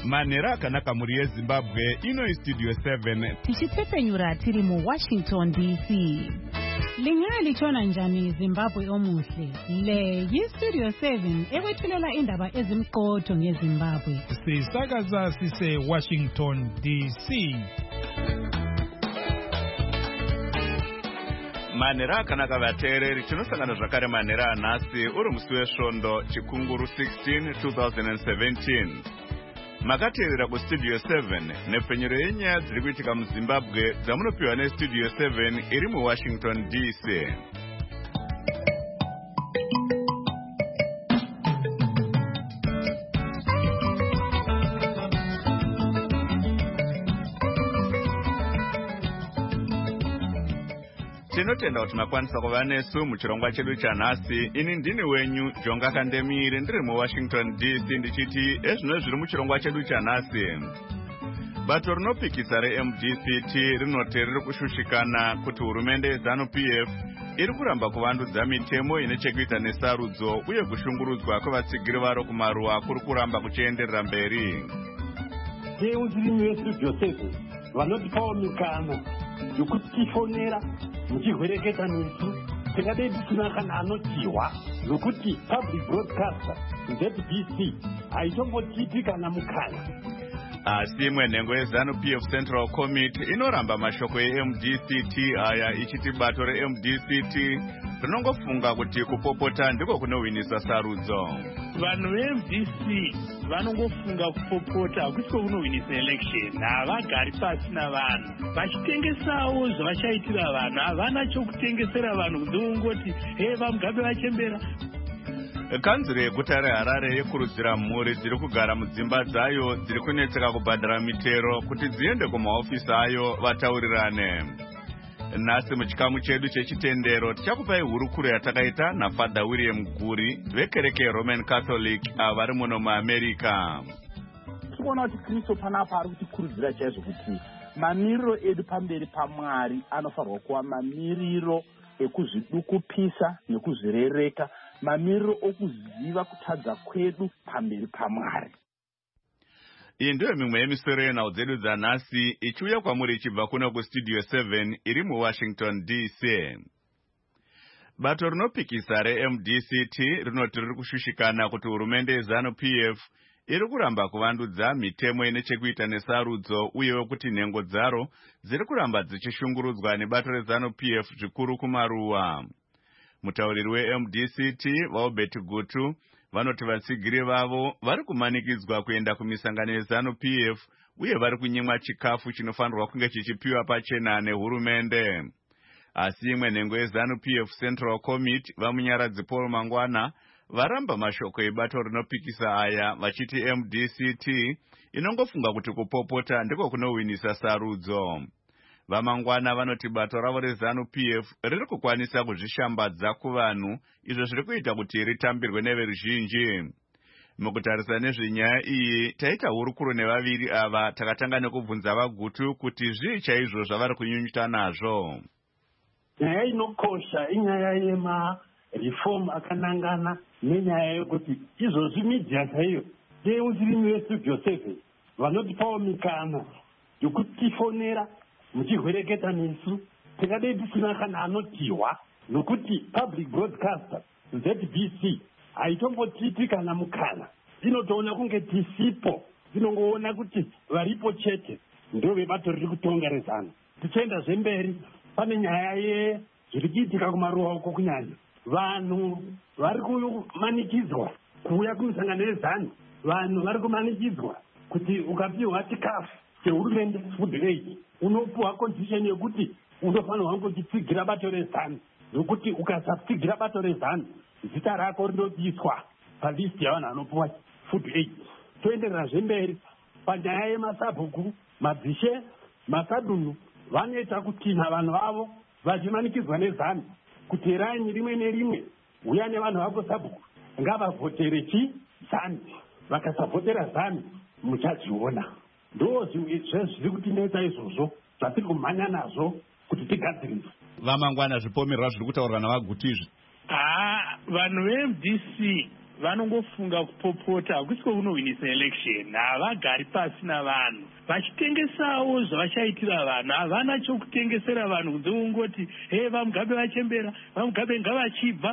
Manera akanaka muri yeZimbabwe ino Studio 7 tichitsepenyura tiri mu Washington DC. Lingalitshona njani Zimbabwe omuhle? Le yiStudio 7 ekwethulela indaba ezimqotho ngeZimbabwe. Sisakaza sise Washington DC. Manera akanaka vateereri tinosangana zvakare manera anhasi uri musi wesvondo chikunguru 16 2017. Makateerera kuStudio 7 nepfenyuro yenyaya dziri kuitika muZimbabwe dzamunopiwa neStudio 7 iri muWashington DC. Tinotenda kuti makwanisa kuva nesu muchirongwa chedu chanhasi. Ini ndini wenyu Jonga Kandemire ndiri muWashington DC ndichiti ezvino zviri muchirongwa chedu chanhasi. Bato rinopikisa reMDCT rinoti riri kushushikana kuti hurumende yeZANU-PF iri kuramba kuvandudza mitemo ine chekuita nesarudzo uye kushungurudzwa kwevatsigiri varo kumaruwa kuri kuramba kuchienderera mberi. Yeuzirimi weStudio 7 vanotipawo mikana yokuti tifonera muchihwereketa nesu tingadei tisina kana anotiwa nokuti public broadcaster ZBC haitombotipi kana mukana. Asi imwe nhengo yeZANU-PF Central Committee inoramba mashoko eMDCT aya ichiti bato reMDCT rinongofunga kuti kupopota ndiko kunohwinisa sarudzo. Vanhu veMDC vanongofunga kupopota hakusiko kunohwinisa election. Havagari pasi navanhu vachitengesawo zvavachaitira vanhu. Havana chokutengesera vanhu kunze kungoti vamugabe vachembera. Kanzuro yeguta reHarare yekurudzira mhuri dziri kugara mudzimba dzayo dziri kunetseka kubhadhara mitero kuti dziende kumahofisi ayo vataurirane. Nhasi muchikamu chedu chechitendero tichakupai hurukuro yatakaita naFadha William Guri vekereke Roman Catholic vari muno muAmerica. Tikuona kuti Kristo panapa ari kutikurudzira chaizvo kuti mamiriro edu pamberi paMwari anofanirwa kuva mamiriro ekuzvidukupisa nekuzvirereka, mamiriro okuziva kutadza kwedu pamberi paMwari. Iyi ndiyo mimwe yemisoro yenhau dzedu dzanhasi ichiuya kwamuri ichibva kuno kuStudio 7 iri muWashington DC. Bato rinopikisa reMDCT rinoti riri kushushikana kuti hurumende yeZANU-PF iri kuramba kuvandudza mitemo ine chekuita nesarudzo uyewo kuti nhengo dzaro dziri kuramba dzichishungurudzwa nebato reZANU-PF zvikuru kumaruwa. Mutauriri weMDCT Vaubert Gutu vanoti vatsigiri vavo vari kumanikidzwa kuenda kumisangano yeZANU-PF uye vari kunyimwa chikafu chinofanirwa kunge chichipiwa pachena nehurumende. Asi imwe nhengo yeZANU-PF Central Committee vamunyaradzi Paul Mangwana varamba mashoko ebato rinopikisa aya vachiti MDCT inongofunga kuti kupopota ndiko kunohwinisa sarudzo. Vamangwana vanoti bato ravo reZANU-PF riri kukwanisa kuzvishambadza kuvanhu izvo zviri kuita kuti ritambirwe neveruzhinji. Mukutarisa nezvenyaya iyi taita hurukuro nevaviri ava takatanga nekubvunza vaGutu kuti zvii chaizvo zvavari kunyunyuta nazvo. Nyaya inokosha inyaya yemareform akanangana nenyaya yokuti izvozvi media chaiyo yeuzirimi weStudio 7 vanotipawo mikana yokuti tifonera muchihwereketa nesu tingadei tisina kana anotiwa nokuti public broadcaster ZBC haitombotipi kana mukana. Inotoona kunge tisipo, inongoona kuti varipo chete ndio vebato riri kutonga reZANU. Tichienda zvemberi pane nyaya zviri kuitika kumaruwa uko kunyanya. Vanhu vari kumanikidzwa kuuya kumisangano yeZANU. Vanhu vari kumanikidzwa kuti ukapiwa chikafu chehurumende food aid unopuwa condition yekuti unofanirwa kungochitsigira bato reZANU, nokuti ukasatsigira bato reZANU zita rako rinobiswa palist yavanhu vanopuwa food aid. Toenderera zvemberi panyaya yemasabhuku, mabhishe, masadunu vanoita kutinha vanhu vavo vachimanikidzwa neZANU kuti ranyi rimwe nerimwe uya nevanhu vako sabhuku ngavavhotere ZANU. Vakasavhotera ZANU muchadziona. Ndo zviri kutinetsa izvozvo zvatiri kumhanya nazvo kuti tigadzirise. Vamangwana zvipomerwa zviri kutaurwa navaGutu izvi. Vanhu veMDC vanongofunga kupopota hakusiko kunowinisa election. Havagari pasi navanhu vachitengesawo zvavachaitira vanhu. Havana chokutengesera vanhu kunze kungoti vamugabe vachembera, vamugabe ngavachibva.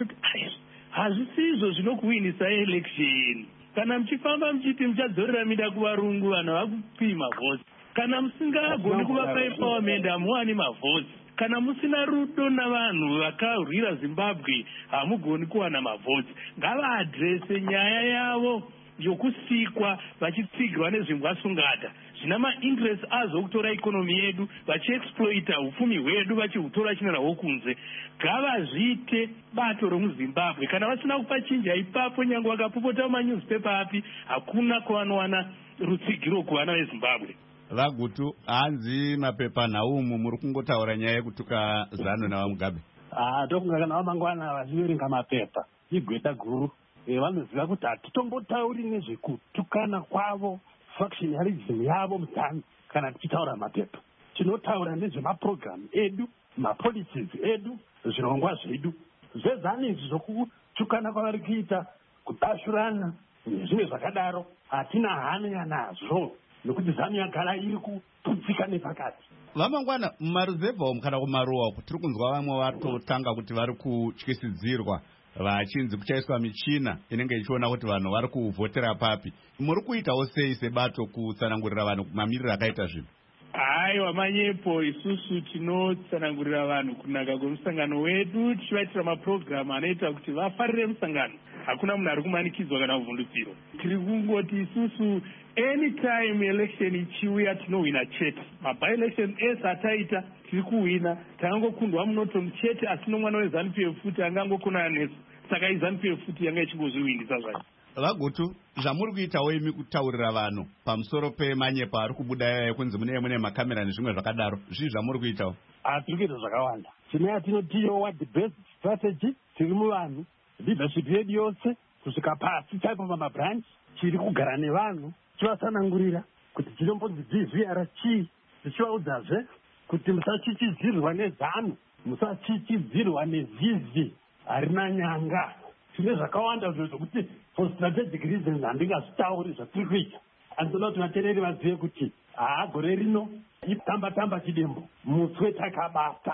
Hazvisi izvo zvinokuwinisa election. Kana muchifamba muchiti muchadzorera mida kuvarungu, vanhu vakupi mavhotsi. Kana musingagoni kuvapa empowerment, hamuwani mavhotsi. Kana musina rudo navanhu vakarwira Zimbabwe, hamugoni kuwana mavhotsi. Ngavaadrese nyaya yavo yokusikwa vachitsigirwa nezvingwasungata. Zvina mainterest azo kutora ikonomi yedu, vachiexploita upfumi hwedu, vachihutora chinorahwo kunze. Ngavazviite bato romuZimbabwe. Kana vasina kupa chinja ipapo, nyange vakapopota mumanewspaper api, hakuna kwavanowana rutsigiro kuvana veZimbabwe. Vagutu, hanzi mapepa naumu muri kungotaura nyaya yekutuka ZANU navamugabe? Tofunga kana vamangwana vachiverenga mapepa igweta guru. Vanoziva kuti hatitombotauri nezvekutukana kwavo, factionalism yavo muZANU kana tichitaura mapepa. Tinotaura nezvemaprogramu edu, mapolicies edu, zvirongwa zvedu. ZveZANU izvi zvokutukana kwavari kuita, kudashurana nezvimwe zvakadaro, hatina hanya nazvo. Nokuti ZANU yagara iri kuputsika nepakati. Vamangwana, mumaruzevha umu kana kumaruwa uku tiri kunzwa vamwe vatotanga kuti vari kutyisidzirwa vachinzi kuchaiswa michina inenge ichiona kuti vanhu vari kuvhotera papi. Muri kuitawo sei sebato kutsanangurira vanhu mamiriro akaita zvinhu? Aiwa manyepo, isusu tinotsanangurira vanhu kunaka kwemusangano wedu, tichivaitira maprogramu anoita kuti vafarire musangano. Hakuna munhu ari kumanikidzwa kana kuvhundutsiro. Tiri kungoti isusu anytime election ichiuya tinowina chete. Maby-election ese ataita tiri kuwina. Takangokundwa munoto muchete, asi nomwana weZANU-PF futi angangokona nesu. Saka iZANU-PF futi yanga ichingozviwinisa zvacho. Vagutu, zvamuri kuitawo imi kutaurira vanhu pamusoro pemanyepa ari kubuda ekunzi mune makamera nezvimwe zvakadaro, zvii zvamuri kuitawo? Tiri kuita zvakawanda. Tinaya tinotiyo what the best strategy tiri muvanhu, leadership yedu yose kusvika pasi chaipo pamabranch, tiri kugara nevanhu tivasanangurira kuti chinombonzi DVR chii, tichivaudzazve kuti musachichidzirwa neZANU, musachichidzirwa nezizi harina nyanga. Tine zvakawanda zvokuti for strategic reasons handingazvitauri zvatiri kuita. Andinoda kuti vateereri vazive kuti gore rino itamba-tamba chidembo, mutswe takabata.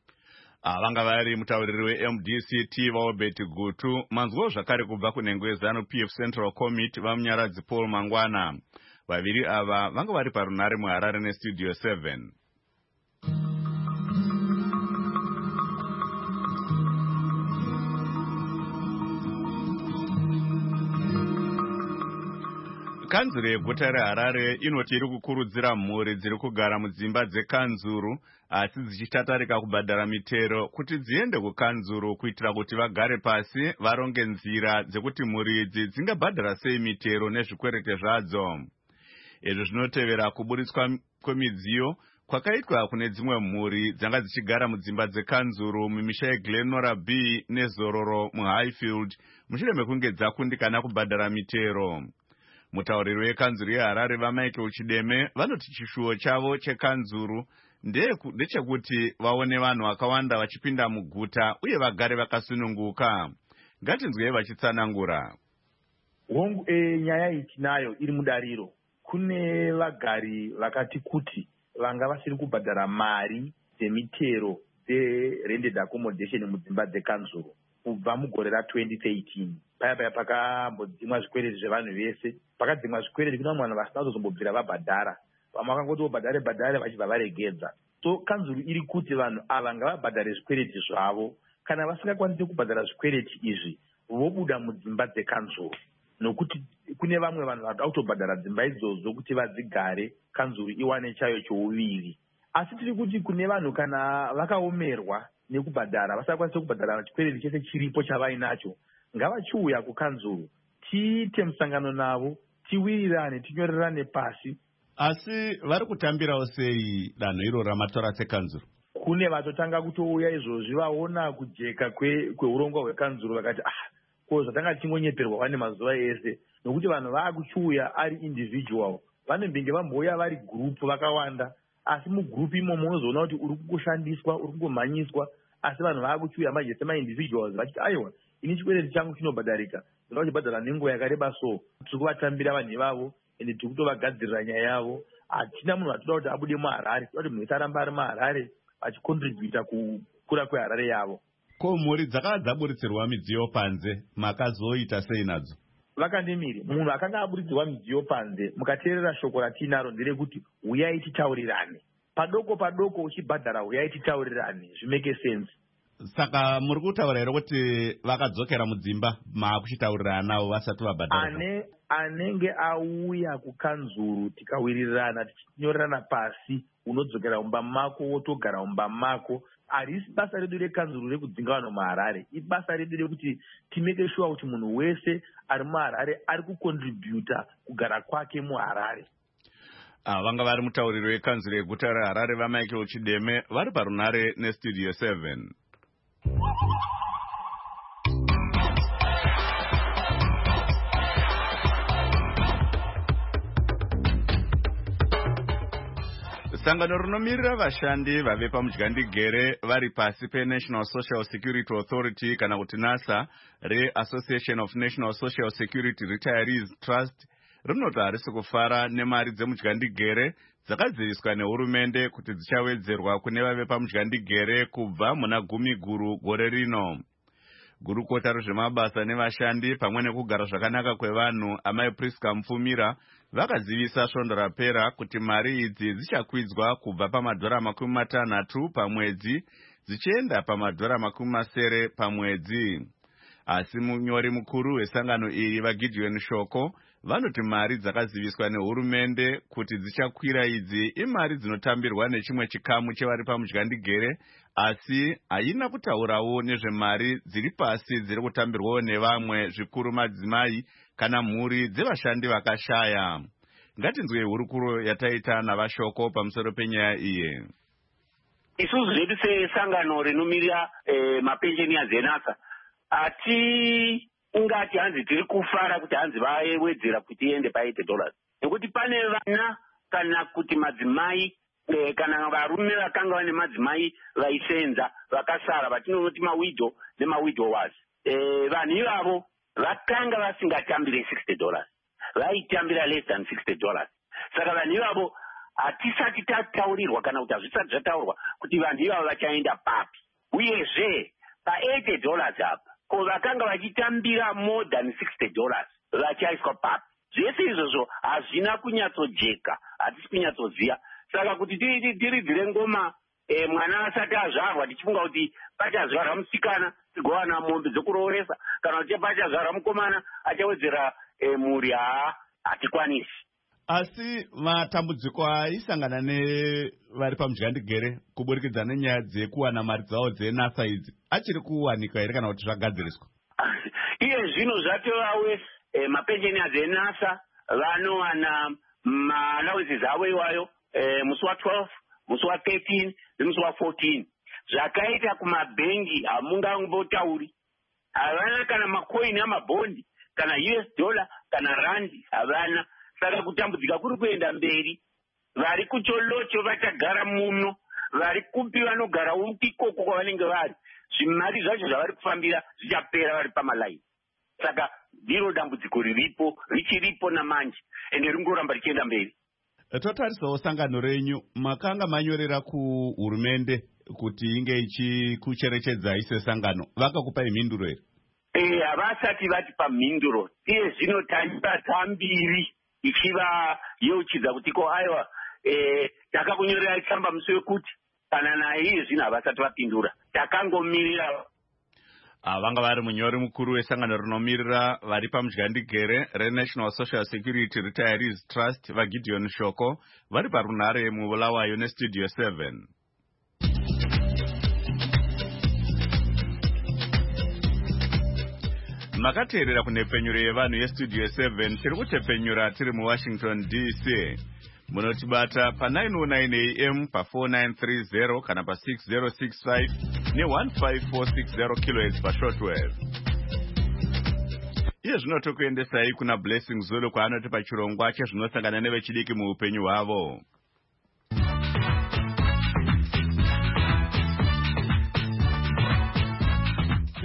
Vanga vari mutauriri weMDCT vaObert Gutu. Manzwo zvakare kubva kunengwe ZANU-PF Central Committee vamunyaradzi Paul Mangwana. Vaviri ava vanga vari parunare muHarare neStudio 7. Kanzuro yeguta reHarare inoti iri kukurudzira mhuri dziri kugara mudzimba dzekanzuru asi dzichitatarika kubhadhara mitero kuti dziende kukanzuru kuitira kuti vagare pasi varonge nzira dzekuti mhuri idzi dzingabhadhara sei mitero nezvikwerete zvadzo. Izvi zvinotevera kuburitswa kwemidziyo kwakaitwa kune dzimwe mhuri dzanga dzichigara mudzimba dzekanzuru mumisha yeGlenora B neZororo muHighfield mushure mekunge dzakundikana kubhadhara mitero. Mutauriri wekanzuru yeHarare vaMichael Chideme vanoti chishuwo chavo chekanzuru ndechekuti vaone vanhu vakawanda vachipinda muguta uye vagare vakasununguka. Ngatinzwei vachitsanangura. Nyaya iyi tinayo iri mudariro. Kune vagari vakati kuti vanga vasiri kubhadhara mari dzemitero dzerented accommodation mudzimba dzekanzuru kubva mugore ra2013. Paya pakambodzimwa zvikwereti zvevanhu vese, pakadzimwa zvikwereti kuna vanhu vasina kuzombobvira vabhadhara. Vamwe vakangoti vobhadhare vachibva varegedza. So kanzuru iri kuti vanhu ava ngavabhadhare zvikwereti zvavo. Kana vasingakwanisi kubhadhara zvikwereti izvi, vobuda mudzimba dzekanzuru. Nokuti kune vamwe vanhu vanoda kutobhadhara dzimba idzodzo kuti vadzigare, kanzuru iwane chayo chouviri. Asi tiri kuti kune vanhu kana vakaomerwa nekubhadhara, vasakwanisa kubhadhara chikwereti chese chiripo chavainacho, ngavachiuya kukanzuru, tiite musangano navo, tiwirirane, tinyorerane pasi. Asi vari kutambirawo sei danho iro ramatora sekanzuru? Kune vatotanga kutouya izvozvi vaona kujeka kweurongwa hwekanzuru vakati ko zvatanga tichingonyeperwa wane mazuva ese, nokuti vanhu vaakuchiuya ari individual, vanembinge vambouya vari gurupu vakawanda, asi mugurupu imomo unozoona kuti uri kungoshandiswa, uri kungomhanyiswa, asi vanhu vaakuchiuya manje semaindividuals vachiti aiwa ini chikwereti changu chinobhadharika, tinga kuchibhadhara nenguva yakareba so tiri kuvatambira vanhu ivavo ende tiri kutovagadzirira nyaya yavo. Hatina munhu atoda kuti abude muHarare, toda kuti munhu wese aramba ari muHarare achikontributa kukura kweHarare yavo. Ko mhuri dzakava dzaburitsirwa midziyo panze, makazoita sei nadzo? Vakandimire, munhu akanga aburidzirwa midziyo panze, mukateerera shoko ratinaro nderekuti uyai titaurirane. Padoko padoko uchibhadhara uyai titaurirane, zvimeke sense. Saka muri kutaura here kuti vakadzokera mudzimba maakuchitaurirana navo vasati vabhadhara? Anenge auya kukanzuru tikawirirana tichinyorerana pasi, unodzokera mumba mako wotogara mumba mako. Harisi basa redu rekanzuru rekudzinga vanhu muHarare, ibasa redu rekuti timeke sure kuti munhu wese ari muHarare ari kukontributa kugara kwake muHarare. Vanga vari mutauriri wekanzuru yeguta reHarare vaMichael Chideme vari parunare nestudio 7. Sangano rinomirira vashandi vave pamudyandigere vari pasi peNational Social Security Authority kana kuti NASA reAssociation of National Social Security Retirees Trust rinoti harisi kufara nemari dzemudyandigere dzakaziviswa nehurumende kuti dzichawedzerwa kune vave pamudyandigere kubva muna 10 guru gore rino. Gurukota rezvemabasa nevashandi pamwe nekugara zvakanaka kwevanhu amai Priska Mufumira vakazivisa svondo rapera kuti mari idzi dzichakwidzwa kubva $50 pamwedzi dzichienda $70 pamwedzi. Asi munyori mukuru wesangano iri vaGideon Shoko vanoti mari dzakaziviswa nehurumende kuti dzichakwira idzi imari dzinotambirwa nechimwe chikamu chevari pamudyandigere, asi haina kutaurawo nezvemari dziri pasi dziri kutambirwawo nevamwe, zvikuru madzimai kana mhuri dzevashandi vakashaya. Ngatinzwe hurukuro yataita navashoko pamusoro penyaya iyi. Isusu zvedu sesangano rinomiririra mapensheniyazi eNASA ungati hanzi tiri kufara kuti hanzi vawedzera kuti iende $80, nekuti pane vana kana kuti madzimai kana varume vakanga vane madzimai vaisenza vakasara vatinoti mawidow nemawidowers. Vanhu ivavo vakanga vasingatambire $60, vaitambira less than $60. Saka vanhu ivavo hatisati tataurirwa kana kuti hazvisati zvataurwa kuti vanhu ivavo vachaenda papi. Uyezve pa$80 apa ko vakanga vachitambira more than $60 vachaiswa papi. Zvese izvozvo hazvina kunyatsojeka, hatisi kunyatsoziva. Saka kuti tiridzire ngoma mwana asati azvarwa tichifunga kuti pachazvarwa musikana tigowana mombe dzokurooresa kana kuti pachazvarwa mukomana achawedzera mhuri, hatikwanisi. Asi matambudziko aisangana nevari pamudyandigere kuburikidza nenyaya dzekuwana mari dzavo dzeNASA idzi achiri kuwanika here kana kuti zvagadziriswa? Iye zvino zvatovawe mapensheniyazi eNASA vanowana maallowances avo iwayo musi wa12, musi wa13 nemusi wa14. Zvakaita kumabhengi hamungambotauri, havana kana makoini amabhondi kana $, kana randi havana. Saka kutambudzika kuri kuenda mberi. Vari kucholocho vachagara muno, vari kupi vanogara ikoko kwavanenge vari. Zvimari zvacho zvavari kufambira zvichapera vari pamalaini. Saka ndiro dambudziko riripo, richiripo namanje, ende ringoramba richienda mberi. Totarisawo sangano renyu, makanga manyorera kuhurumende kuti inge ichikucherechedzai sesangano, vakakupai mhinduro here? Havasati vatipa mhinduro. Iye zvino tambiri ichiva yeuchidza kuti ko aiwa takakunyorera tsamba musi wekuti kana naye zvino havasati vapindura, takangomirira. Vanga vari munyori mukuru wesangano rinomirira vari pamudyandigere reNational Social Security Retirees Trust vaGideon Shoko vari parunare mubulawayo nestudio 7. Makateerera kunepfenyuro yevanhu yestudio 7 tiri kutepenyura tiri muWashington DC. Munotibata pa909 AM pa4930 kana pa6065 ne15460 kHz pashortwave. Iye zvino tokuendesai kuna Blessing Zulu kwaanoti pachirongwa chezvinosangana nevechidiki muupenyu hwavo.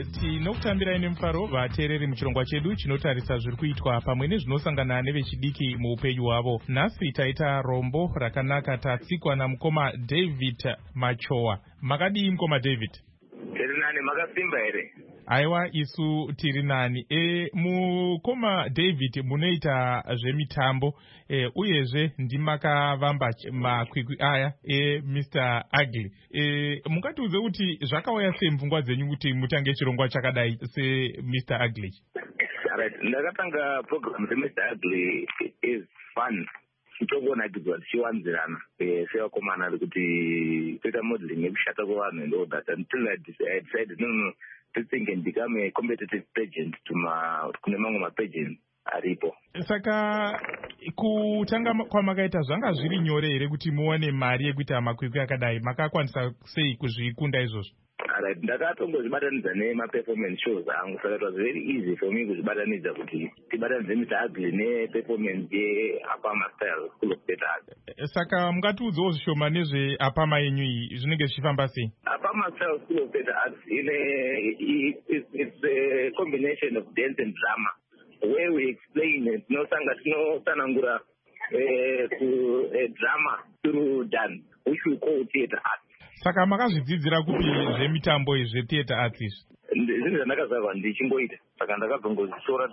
Tinokutambirai nemufaro vateereri muchirongwa chedu chinotarisa zviri kuitwa pamwe nezvinosangana nevechidiki muupenyu hwavo. Nhasi taita rombo rakanaka tatsikwa namukoma David Machowa. Makadii mukoma David? Tiri nani, makasimba here? Aiwa, isu tiri nani. Mukoma David munoita zvemitambo uyezve ndimakavamba makwikwi aya Mr. Ugly. Mungatiudze kuti zvakauya sei mupfungwa dzenyu kuti mutange chirongwa chakadai seMr. Ugly? Right. Ndakatanga program seMr. Ugly is fun. Chitongonakidzwa tichiwanzirana sevakomana kuti toita modeling yekushata kwevanhu and all that, until I decided no to think and become a competitive pageant kune mamwe mapageant aripo. Saka kutanga kwamakaita zvanga zviri nyore here kuti muone mari yekuita makwikwi akadai? Makakwanisa sei kuzvikunda izvozvo? Alright, ndakatongozvibatanidza nemaperformance shows angu, saka it was very easy for me kuzvibatanidza kuti tibatanidze Mr. Ugly neperformance yeApama Style School of Theatre Arts. Saka mungatiudzawo zvishoma nezveApama yenyu iyi zvinenge zvichifamba sei? Apama Style School of Theatre Arts it's a combination of dance and drama, where we explain tinosanangura drama through dance, which we call theatre arts. Saka makazvidzidzira kupi zvemitambo zvetheatre arts izvi? Zvinhu zvandakazvarwa ndichingoita, saka ndakazongozvitora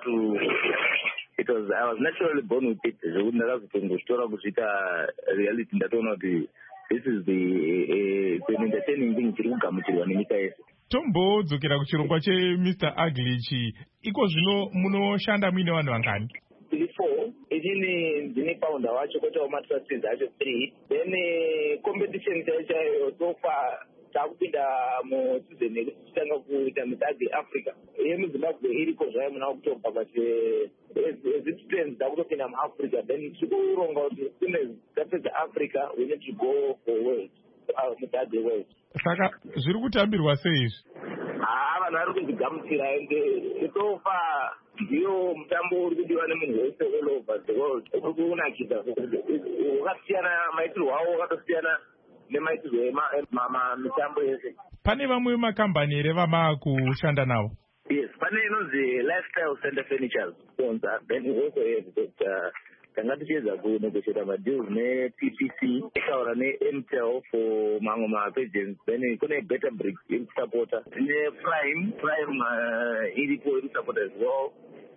I was naturally born with it, zvekuti ndakazongozvitora kuzviita reality. Ndatoona kuti this is an entertaining thing chiri kugamuchirwa nenyika yese. Tombodzokera kuchirongwa cheMr. Ugly ichi. Iko zvino munoshanda muine vanhu vangani? 4. Inini ndine founder wacho, koitawo matrustees acho 3. Then competition chaiyo so far takupinda musizoni yekuti tichitanga kuita Mr. Ugly Africa yemuZimbabwe iriko zvayo muna October, but as it stands takutopinda muAfrica. Then tikuronga kuti kune tapedza Africa we need to go for world, Mr. Ugly world. Saka zviri kutambirwa sei izvi? Vanhu vari kuzvigamuchira ende so far ndiyo mutambo uri kudiwa nemunhu wese all over the world. Uri kunakidza wakasiyana, maitirwo awo wakatosiyana nemaitirwo mitambo yese. Pane vamwe makambani here vamakushanda navo? Yes, pane inonzi Lifestyle Center Furnitures sponsor. Then we also have tanga tichiedza kunegotiata madeals nePPC, taura neMtel for mamwe mapageants. Then kune Better Bricks iri kusapota, nePrime iripo iri kusapota as well,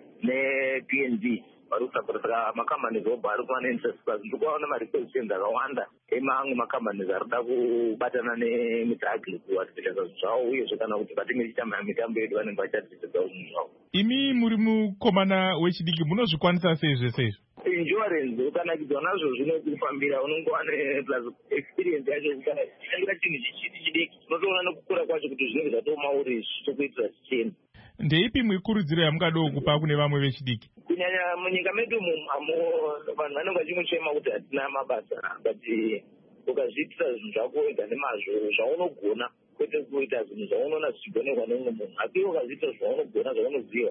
nePNG vari kusapota. Saka makambani zobva ari kuva neinterest plus ndikuvaona marequisitions akawanda emamwe makambani ari kuda kubatana neMr. Ugly kuvatibhedhasa zvinhu zvavo, uyezve kana kuti patinge tichitamba mitambo yedu vanenge vachatidzidzawo zvinhu zvavo. Imi muri mukomana wechidiki, munozvikwanisa sei zvese izvi? Insurance ukanakidzwa nazvo zvinokufambira, unongova plus experience yacho. Ukanakira chinhu chidiki unotoona nekukura kwacho kuti zvinenge zvatomauri zvichitokuitira zvichena. Ndeipi mwikurudziro yamungadawo kupa kune vamwe vechidiki? Kunyanya munyika medu vanhu vanenge vachingochema kuti hatina mabasa, but ukazviitira zvinhu zvako wega nemazvo zvaunogona, kwete kuita zvinhu zvaunoona zvichigonekwa nemumwe munhu, asi ukazviita zvaunogona zvaunoziva.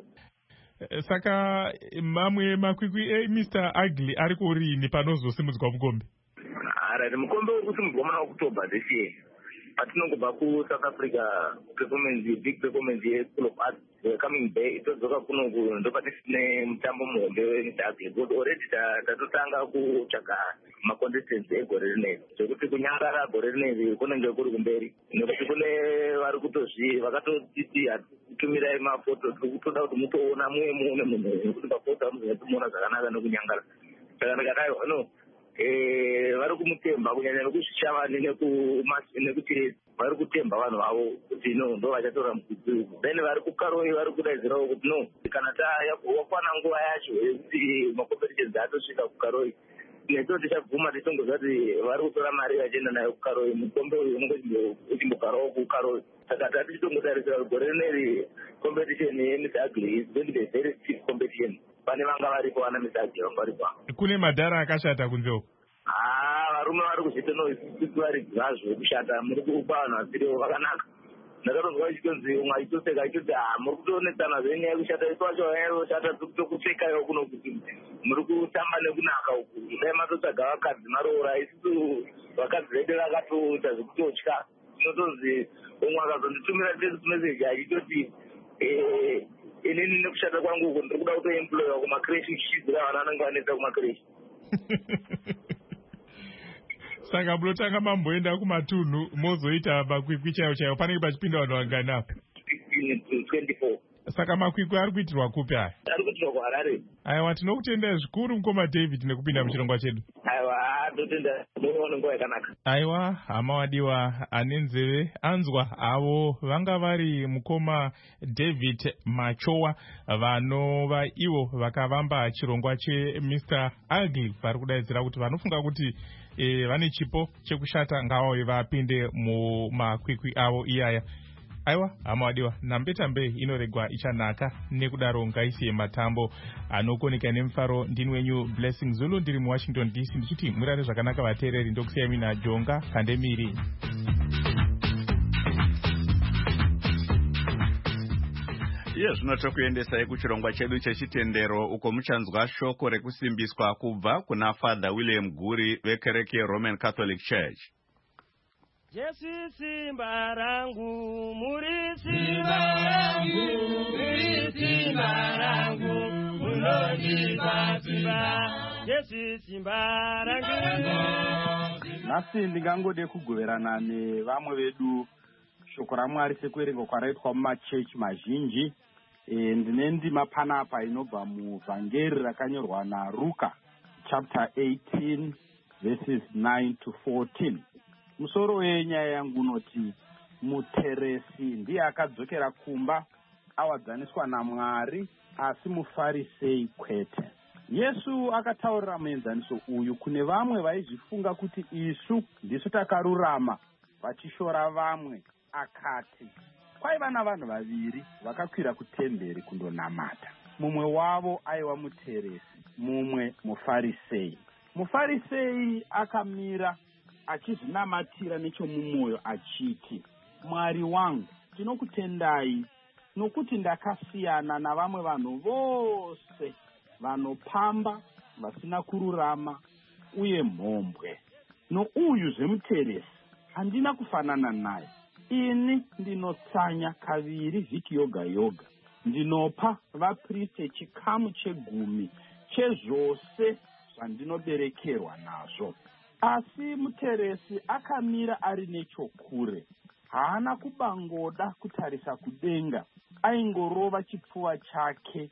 Saka mamwe makwikwi eMr. Ugly ari kurini panozosimudzwa mukombe? Alright, mukombe uri kusimudzwa muna October this year. Patinongobva kuSouth Africa big performance yeSchool of Arts coming day, todzoka kuno ndopatisine mutambo muhombe weMr. Ugly. Because already tatotanga kutsvaga macontestants egore rineri, zvekuti kunyangara gore rineri kunenge kuri kumberi, nekuti kune vari vakatotiti tumirai mafoto, toda kuti mutoona mune munhu nekuti mafoto amuzomuona zvakanaka nekunyangara. Saka ndikadai no vari kumutemba kunyanya nekuzvishavani nekutiresi, vari kutemba vanhu vavo kuti no ndo vachatora mudzidzi. Then vari kukaroi vari kudaidzirawo kuti no kana wakwana nguva yacho yekuti macompetitions atosvika kukaroi, neto tichabvuma tichongoziva kuti vari kutora mari vachienda nayo kukaroi. Mukombe uyu unenge uchimbogarawo kukaroi. Saka tati tichongotarisira gore rineri competition yeMr. Ugly is going to be a very stiff competition. Pane vanga varipo vana Mr. Ugly vanga varipo. Kune madhara akashata kunzeo? Varume vari kuzvitono isisi vari zvazvo zvekushata, muri kupa vanhu vasiriwo vakanaka. Ndakatonzwa ichitonzi umwe achitoseka achiti muri kutoonetsana zvenyaya yekushata, isu vacho vaishata tokupfekayo kuno kuti muri kutamba nekunaka uku, dai matotsvaga vakadzi maroora. Isusu vakadzi vedu vakatoita zvekutotya. Tinotonzi umwe akazonditumira text message achitoti inini nekushanda kwangu uko ndiri kuda kutoemployiwa kumakreshi kuchidzira vana anenge vanetsa kumakreshi. Saka munotanga mamboenda kumatunhu mozoita makwikwi chaiwo chaiwo, panenge pachipinda vanhu vangani apa? 24. Saka makwikwi ari kuitirwa kupi aya? Ari kuitirwa kuHarare. Aiwa, tinokutendai zvikuru mukoma David nekupinda muchirongwa chedu. Aiwa, totenda muone nguva yakanaka. Aiwa, hama wadiwa ane nzeve anzwa avo vanga vari mukoma David Machowa vanova ivo vakavamba chirongwa cheMr. Ugly, vari kudaidzira kuti vanofunga kuti vane chipo chekushata ngavauye vapinde mumakwikwi avo iyaya. Aiwa, hama wadiwa, nambetambe inoregwa ichanaka, nekudaro ngaisiye matambo anokoneka nemufaro. Ndini wenyu Blessing Zulu, ndiri muWashington DC, ndichiti murare zvakanaka vateereri, ndokusiyai mina Jonga Kandemiri. Iye zvino tokuendesai kuchirongwa chedu chechitendero, uko muchanzwa shoko rekusimbiswa kubva kuna Father William Guri vekereke Roman Catholic Church. Jesu simba rangu, muri simba rangu, muri simba rangu, munondipa simba. Jesu simba rangu. Nhasi ndingangode kugoverana nevamwe vedu shoko raMwari sekuerenga kwaraitwa mumachechi mazhinji. Ndine ndima panapa inobva muvhangeri rakanyorwa naRuka chapter 18 verses 9 to 14. Musoro wenyaya yangu unoti muteresi ndiye akadzokera kumba awadzaniswa naMwari, asi mufarisei kwete. Yesu akataurira muenzaniso uyu kune vamwe vaizvifunga kuti isu ndisu takarurama vachishora vamwe, akati kwaiva navanhu vaviri vakakwira kutemberi kundonamata. Mumwe wavo aiva muteresi, mumwe mufarisei. Mufarisei akamira achizvinamatira nechomumwoyo achiti, Mwari wangu, tinokutendai nokuti ndakasiyana navamwe vanhu vose vanopamba, vasina kururama uye mhombwe. Nouyu zvemuteresi handina kufanana naye. Ini ndinotsanya kaviri vhiki yoga yoga, ndinopa vapriste 10% chezvose zvandinoberekerwa nazvo. Asi muteresi akamira ari nechokure, haana kubangoda kutarisa kudenga, aingorova chipfuva chake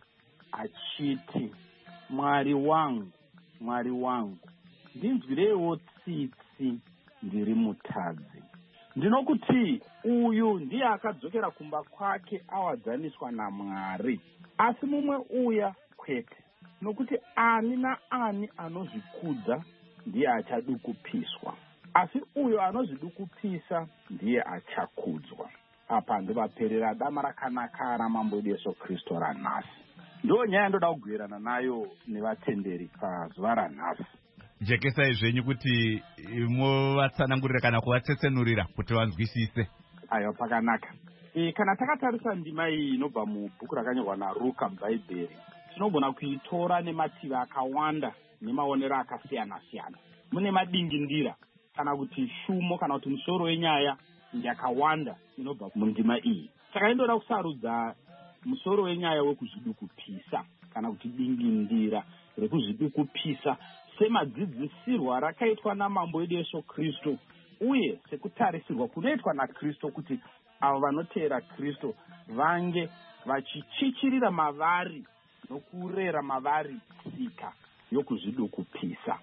achiti, Mwari wangu, Mwari wangu, ndinzwireiwo tsitsi, ndiri mutadzi. Ndinokuti uyu ndiye akadzokera kumba kwake awadzaniswa naMwari, asi mumwe uya kwete, nokuti ani naani anozvikudza ndiye achadukupiswa, asi uyo anozvidukupisa ndiye achakudzwa. Apa ndovaperera dama rakanaka ramambo edu Yesu Kristu ranhasi. Ndo nyaya ndoda kugoverana nayo nevatenderi pazuva ranhasi. Jekesai zvenyu kuti muvatsanangurira kana kuvatsetsenurira kuti vanzwisise. Aiwa, pakanaka. Kana takatarisa ndima iyi inobva mubhuku rakanyorwa naRuka mubhaibheri, tinogona kuitora nemativi akawanda nemaonero akasiyana-siyana. Mune madingindira kana kuti shumo kana kuti musoro wenyaya yakawanda inobva mundima iyi. Saka indoda kusarudza musoro wenyaya wekuzvidukupisa kana kuti dingindira rekuzvidukupisa semadzidzisirwa rakaitwa namambo edu Yesu Kristu, uye sekutarisirwa kunoitwa naKristu kuti avo vanoteera Kristu vange vachichichirira mavari nokurera mavari tsika yokuzvidukupisa.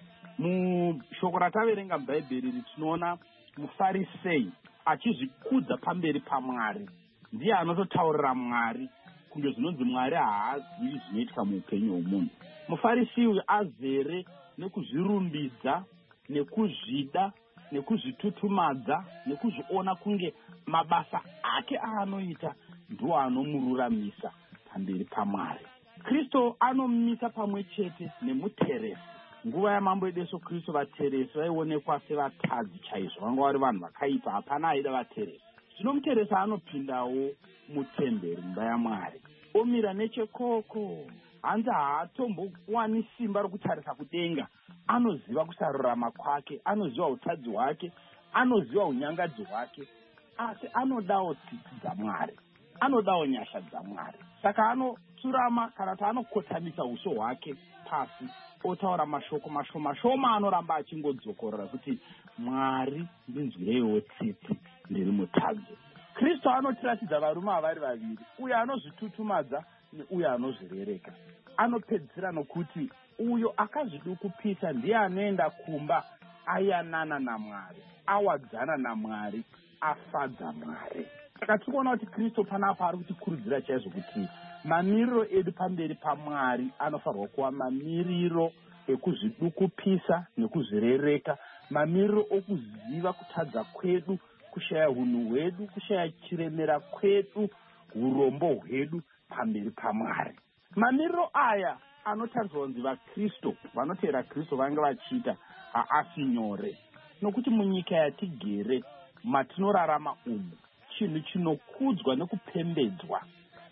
Mushoko rataverenga mubhaibheri tinoona mufarisei achizvikudza pamberi paMwari. Ndiye anototaurira Mwari kunge zvinonzi Mwari haazivi zvinoitika muupenyu hwomunhu. Mufarisi uyu azere nekuzvirumbidza, nekuzvida, nekuzvitutumadza, nekuzviona kunge mabasa ake aanoita ndiwo anomuraramisa pamberi paMwari. Kristu anomumisa pamwe chete nemuteresi. Nguva yamambo edu Yesu Kristu vateresi vaionekwa sevatadzi chaizvo, vanga vari vanhu vakaipa, hapana aida vateresi. Zvino muteresi anopindawo mutemberi mumba yaMwari, omira nechekoko, hanzi haatombowani simba rokutarisa kudenga. Anoziva kusarurama kwake, anoziva utadzi hwake, anoziva unyangadzi hwake, asi anodawo tsitsi dzaMwari. anodawo nyasha dzaMwari. Saka anotsurama kana kuti anokotamisa uso hwake pasi otaura mashoko mashoma anoramba achingodzokorora kuti Mwari ndinzwireiwo tsitsi ndiri mutadzi. Kristu anotiratidza varume avari vaviri, uyo anozvitutumadza neuyo anozvirereka. Anopedzisira nokuti uyo akazvidukupisa ndiye anoenda kumba ayanana naMwari, awadzana naMwari, afadza Mwari. Saka tikuona kuti Kristu panapa ari kutikurudzira chaizvo kuti mamiriro edu pamberi paMwari anofanirwa kuva mamiriro ekuzvidukupisa nekuzvirereka, mamiriro okuziva kutadza kwedu, kushaya unhu hwedu, kushaya chiremera kwedu, urombo hwedu pamberi paMwari. Mamiriro aya anotariswa kunzi vaKristu vanotevera Kristu vange vachiita haasi nyore, nokuti munyika yatigere matinorarama umu chinhu chinokudzwa nekupembedzwa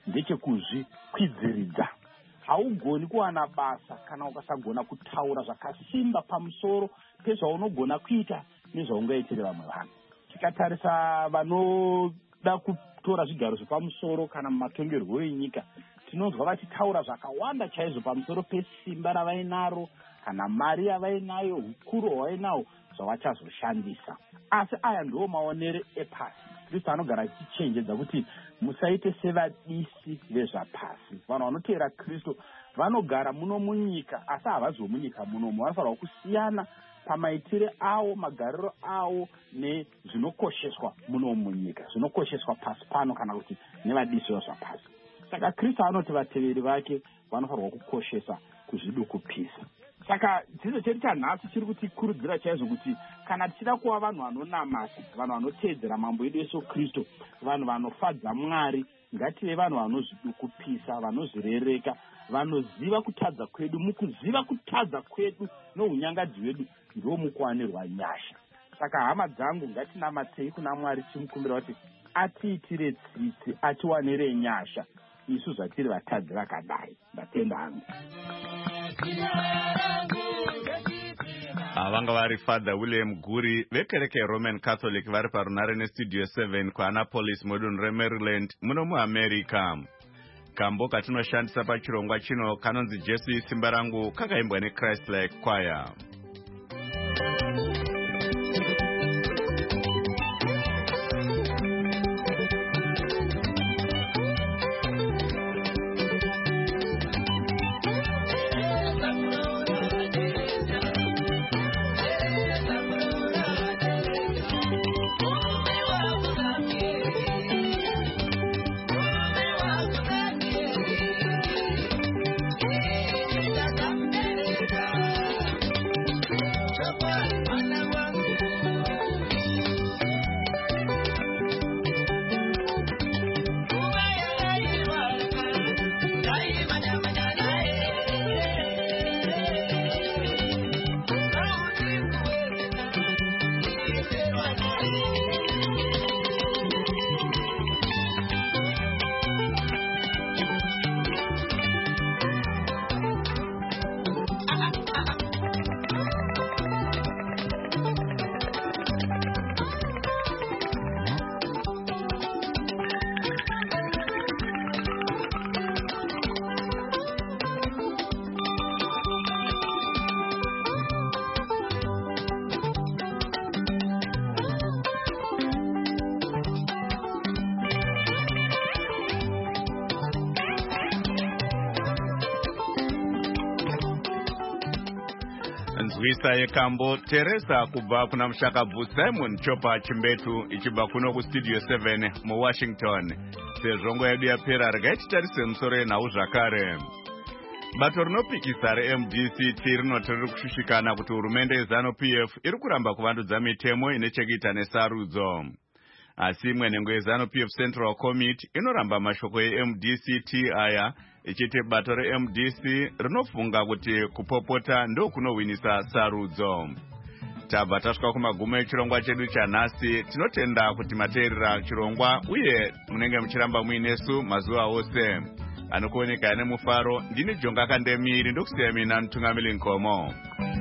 ndechekuzvikwidziridza. Haugoni kuwana basa kana ukasagona kutaura zvakasimba pamusoro pezvaunogona kuita nezvaungaitire vamwe vanhu. Tikatarisa vanoda kutora zvigaro zvepamusoro kana mumatongerwo enyika, tinonzwa vachitaura zvakawanda chaizvo pamusoro pesimba ravainaro kana mari yavainayo, hukuru hwavainayo zvavachazoshandisa. Asi aya ndiwo maonere epasi. Kristu anogara achichenjedza kuti musaite sevadisi vezvapasi. Vanhu vanotevera Kristu vanogara muno munyika, asi havazi munyika munomu. Vanofanirwa kusiyana pamaitire avo, magariro avo nezvinokosheswa muno munyika, zvinokosheswa pasi pano kana kuti nevadisi vezvapasi. Saka Kristu anoti vateveri vake vanofanirwa kukoshesa kuzvidukupisa. Saka dzidzo chedu chanhasi chiri kutikurudzira chaizvo kuti kana tichida kuva vanhu vanonamata, vanhu vanoteedzera mambo edu Yesu Kristu, vanhu vanofadza Mwari, ngative vanhu vanozvidukupisa, vanozvirereka, vanoziva kutadza kwedu. Mukuziva kutadza kwedu nounyangadzi hwedu ndiwo mukuwanirwa nyasha. Saka hama dzangu, ngatinamatei kuna Mwari timukumbira kuti atiitire tsitsi, atiwanire nyasha isu zvatiri vatadzi vakadai. Ndatenda hangu. Vanga vari Father William Guri vekereke Roman Catholic vari parunare nestudio 7 kuAnapolis mudunhu reMaryland muno muAmerica. Kambo katinoshandisa pachirongwa chino kanonzi Jesu simba rangu kakaimbwa neChrist Like Choir. Nzwisa yekambo Teresa kubva kuna mushakabvu Simon Chopa Chimbetu ichibva kuno kustudio 7 muWashington. Sezvongo yedu yapera regaititarise musoro yenhau zvakare. Bato rinopikisa reMDCT rinotoreri kushushikana kuti hurumende yeZANU-PF iri kuramba kuvandudza mitemo inechekuita nesarudzo. Asi mwenhengo yeZANU-PF Central Committee inoramba mashoko eMDCT aya ichiti bato reMDC rinofunga kuti kupopota ndokunowinisa sarudzo. Tabva tasvika kumagumo echirongwa chedu chanhasi. Tinotenda kuti mateerera chirongwa uye munenge muchiramba muinesu mazuva ose. Anokuoneka nemufaro ndini Jonga Kandemiri ndokusiya mina Mutungamiri Nkomo.